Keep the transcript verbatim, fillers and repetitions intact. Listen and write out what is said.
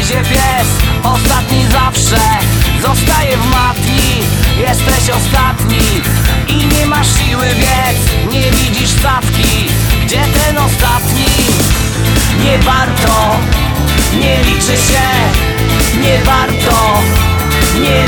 idzie pies, ostatni zawsze zostaje w matni. Jesteś ostatni i nie masz siły biec, nie widzisz stawki, gdzie ten ostatni? Nie warto, nie liczy się, nie warto, nie